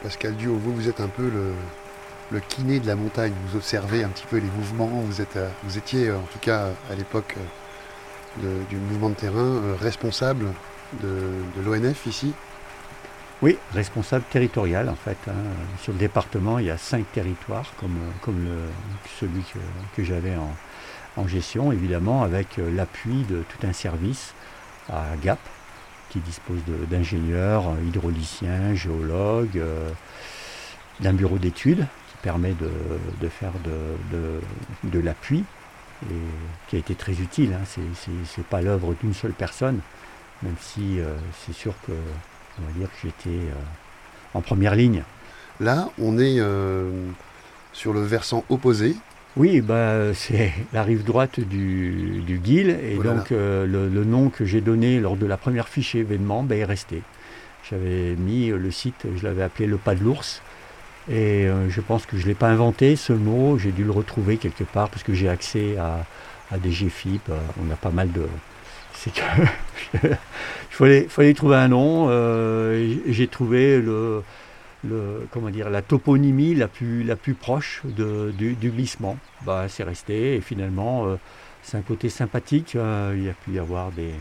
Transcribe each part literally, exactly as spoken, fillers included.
Pascal Duhaut, vous, vous êtes un peu le, le kiné de la montagne. Vous observez un petit peu les mouvements. Vous, êtes, vous étiez, en tout cas à l'époque de, du mouvement de terrain, responsable de, de l'O N F ici. Oui, responsable territorial en fait. Hein. Sur le département, il y a cinq territoires comme, comme le, celui que, que j'avais en, en gestion, évidemment, avec l'appui de tout un service à Gap, qui dispose de, d'ingénieurs, hydrauliciens, géologues, euh, d'un bureau d'études qui permet de, de faire de, de, de l'appui et qui a été très utile. Hein. C'est, c'est, c'est pas l'œuvre d'une seule personne, même si euh, c'est sûr que on va dire que j'étais euh, en première ligne. Là, on est euh, sur le versant opposé. Oui, bah, c'est la rive droite du, du Guil, et voilà. donc euh, le, le nom que j'ai donné lors de la première fiche événement bah, est resté. J'avais mis le site, je l'avais appelé le Pas de l'Ours, et euh, je pense que je ne l'ai pas inventé ce mot, j'ai dû le retrouver quelque part parce que j'ai accès à, à des G F I P, on a pas mal de... C'est que il fallait, fallait trouver un nom, euh, et j'ai trouvé le... Le, comment dire, la toponymie la plus, la plus proche de, du, du glissement. Bah, c'est resté et finalement euh, c'est un côté sympathique. Euh, il y a pu y avoir des,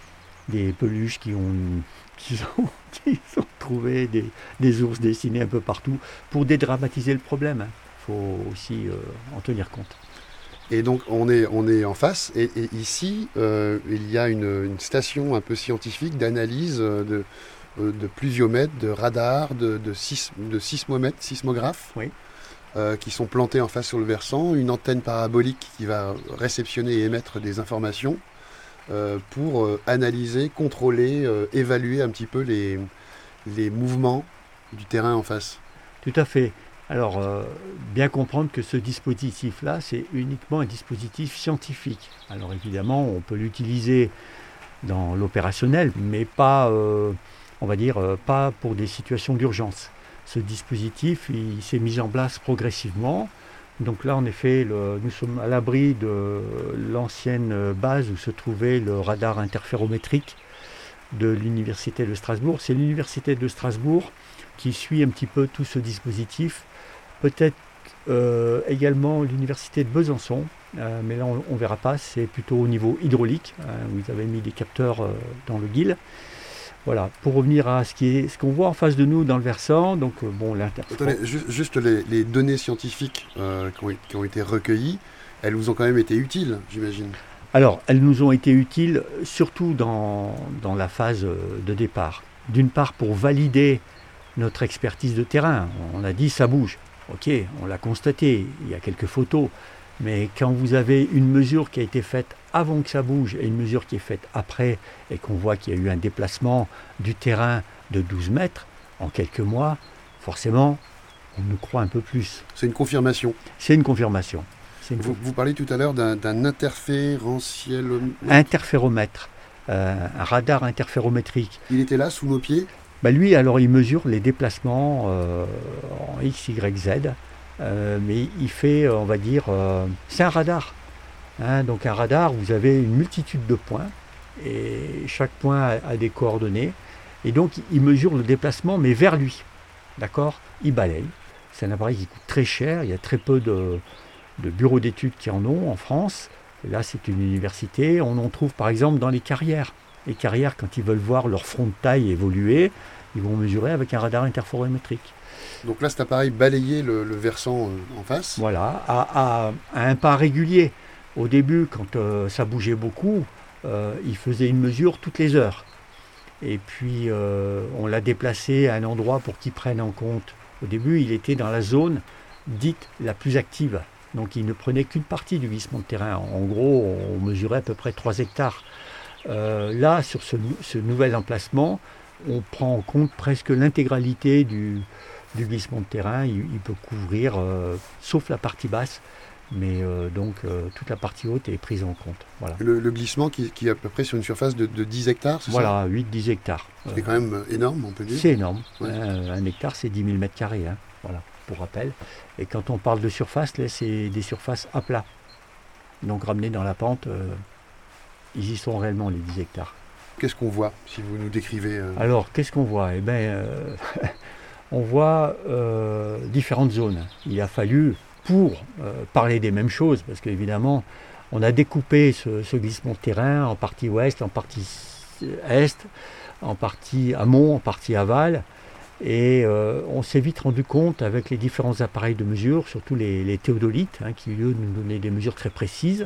des peluches qui ont, qui ont, qui ont trouvé des, des ours dessinés un peu partout pour dédramatiser le problème. Il faut aussi euh, en tenir compte. Et donc on est, on est en face et, et ici euh, il y a une, une station un peu scientifique d'analyse de de pluviomètres, de radars, de, de, sis, de sismomètres, sismographes, oui. euh, qui sont plantés en face sur le versant, une antenne parabolique qui va réceptionner et émettre des informations euh, pour euh, analyser, contrôler, euh, évaluer un petit peu les, les mouvements du terrain en face. Tout à fait. Alors, euh, bien comprendre que ce dispositif-là, c'est uniquement un dispositif scientifique. Alors évidemment, on peut l'utiliser dans l'opérationnel, mais pas... Euh, on va dire, euh, pas pour des situations d'urgence. Ce dispositif, il, il s'est mis en place progressivement. Donc là, en effet, le, nous sommes à l'abri de l'ancienne base où se trouvait le radar interférométrique de l'Université de Strasbourg. C'est l'Université de Strasbourg qui suit un petit peu tout ce dispositif. Peut-être euh, également l'Université de Besançon, euh, mais là, on ne verra pas. C'est plutôt au niveau hydraulique, hein, où ils avaient mis des capteurs euh, dans le Guil. Voilà, pour revenir à ce, qui est, ce qu'on voit en face de nous dans le versant, donc euh, bon, l'interférence... Attendez, ju- juste les, les données scientifiques euh, qui, ont, qui ont été recueillies, elles vous ont quand même été utiles, j'imagine. Alors, elles nous ont été utiles surtout dans, dans la phase de départ. D'une part, pour valider notre expertise de terrain. On a dit, ça bouge. Ok, on l'a constaté, il y a quelques photos. Mais quand vous avez une mesure qui a été faite avant que ça bouge et une mesure qui est faite après et qu'on voit qu'il y a eu un déplacement du terrain de douze mètres en quelques mois, forcément, on nous croit un peu plus. C'est une confirmation. C'est une confirmation. C'est une vous, vous parlez tout à l'heure d'un, d'un interférentielomètre. Interféromètre, euh, un radar interférométrique. Il était là, sous nos pieds ? Bah lui, alors, il mesure les déplacements euh, en X, Y, Z. Euh, mais il fait, on va dire, euh, c'est un radar. Hein, donc un radar, vous avez une multitude de points, et chaque point a, a des coordonnées, et donc il mesure le déplacement, mais vers lui. D'accord ? Il balaye. C'est un appareil qui coûte très cher, il y a très peu de, de bureaux d'études qui en ont en France. Et là, c'est une université, on en trouve par exemple dans les carrières. Les carrières, quand ils veulent voir leur front de taille évoluer, ils vont mesurer avec un radar interférométrique. Donc là, cet appareil balayait le, le versant euh, en face. Voilà, à, à, à un pas régulier. Au début, quand euh, ça bougeait beaucoup, euh, il faisait une mesure toutes les heures. Et puis, euh, on l'a déplacé à un endroit pour qu'il prenne en compte. Au début, il était dans la zone dite la plus active. Donc, il ne prenait qu'une partie du glissement de terrain. En gros, on mesurait à peu près trois hectares. Euh, là, sur ce, ce nouvel emplacement, on prend en compte presque l'intégralité du... du glissement de terrain, il, il peut couvrir, euh, sauf la partie basse, mais euh, donc euh, toute la partie haute est prise en compte. Voilà. Le, le glissement qui, qui est à peu près sur une surface de, de dix hectares, c'est voilà, ça ? Voilà, huit à dix hectares. C'est euh, quand même énorme, on peut dire. C'est énorme. Ouais. Un, un hectare, c'est dix mille mètres carrés, hein, voilà, pour rappel. Et quand on parle de surface, là, c'est des surfaces à plat. Donc ramenées dans la pente, euh, ils y sont réellement, les dix hectares. Qu'est-ce qu'on voit, si vous nous décrivez euh... Alors, qu'est-ce qu'on voit ? Eh bien, euh, on voit euh, différentes zones. Il a fallu, pour euh, parler des mêmes choses, parce qu'évidemment, on a découpé ce, ce glissement de terrain en partie ouest, en partie est, en partie amont, en partie aval, et euh, on s'est vite rendu compte avec les différents appareils de mesure, surtout les, les théodolites, hein, qui eux nous donnaient des mesures très précises,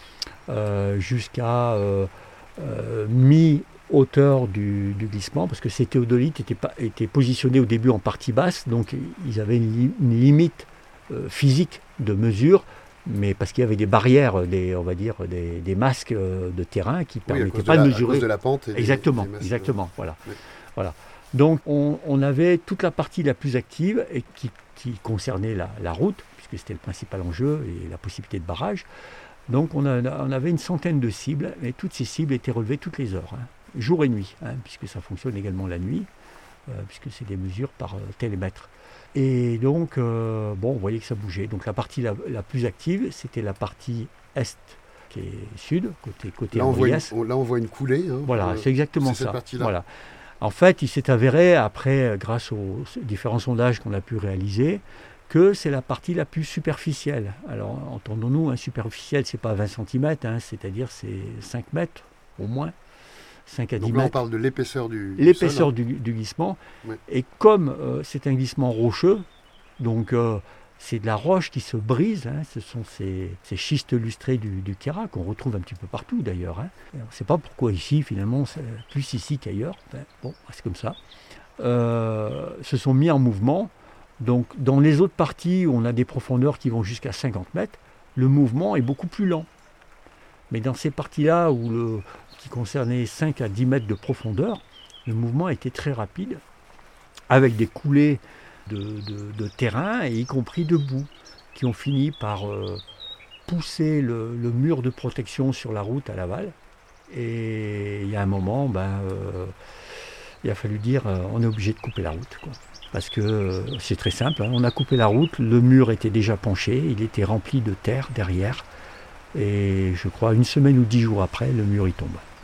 euh, jusqu'à euh, euh, mi- hauteur du, du glissement, parce que ces théodolites étaient, pas, étaient positionnés au début en partie basse, donc ils avaient une, une limite euh, physique de mesure, mais parce qu'il y avait des barrières, des, on va dire des, des masques euh, de terrain qui ne oui, permettaient pas de, de la, mesurer. À cause de la pente. Et exactement, des, des exactement, voilà. Oui. voilà. Donc on, on avait toute la partie la plus active et qui, qui concernait la, la route, puisque c'était le principal enjeu et la possibilité de barrage. Donc on, a, on avait une centaine de cibles, et toutes ces cibles étaient relevées toutes les heures, hein, jour et nuit, hein, puisque ça fonctionne également la nuit, euh, puisque c'est des mesures par euh, télémètre. Et donc, euh, bon, on voyait que ça bougeait. Donc la partie la, la plus active, c'était la partie est, qui est sud, côté côté là, on voit une, on, là, on voit une coulée. Hein, voilà, euh, c'est exactement c'est ça. Voilà. En fait, il s'est avéré, après, grâce aux différents sondages qu'on a pu réaliser, que c'est la partie la plus superficielle. Alors, entendons-nous, hein, superficielle, c'est pas vingt centimètres, hein, c'est-à-dire c'est cinq mètres au moins, cinq à dix Donc là, mètres. on parle de l'épaisseur du, du L'épaisseur sol, du, du glissement. Ouais. Et comme euh, c'est un glissement rocheux, donc euh, c'est de la roche qui se brise, hein, ce sont ces, ces schistes lustrés du, du Queyras qu'on retrouve un petit peu partout d'ailleurs. Hein. On ne sait pas pourquoi ici, finalement, c'est plus ici qu'ailleurs. Enfin, bon, c'est comme ça. Euh, se sont mis en mouvement. Donc, dans les autres parties où on a des profondeurs qui vont jusqu'à cinquante mètres, le mouvement est beaucoup plus lent. Mais dans ces parties-là où le, qui concernaient cinq à dix mètres de profondeur, le mouvement était très rapide, avec des coulées de, de, de terrain, et y compris de boue, qui ont fini par euh, pousser le, le mur de protection sur la route à l'aval. Et il y a un moment, ben, euh, il a fallu dire, euh, on est obligé de couper la route, quoi. Parce que euh, c'est très simple, hein. On a coupé la route, le mur était déjà penché, il était rempli de terre derrière, et je crois une semaine ou dix jours après, le mur y tombe.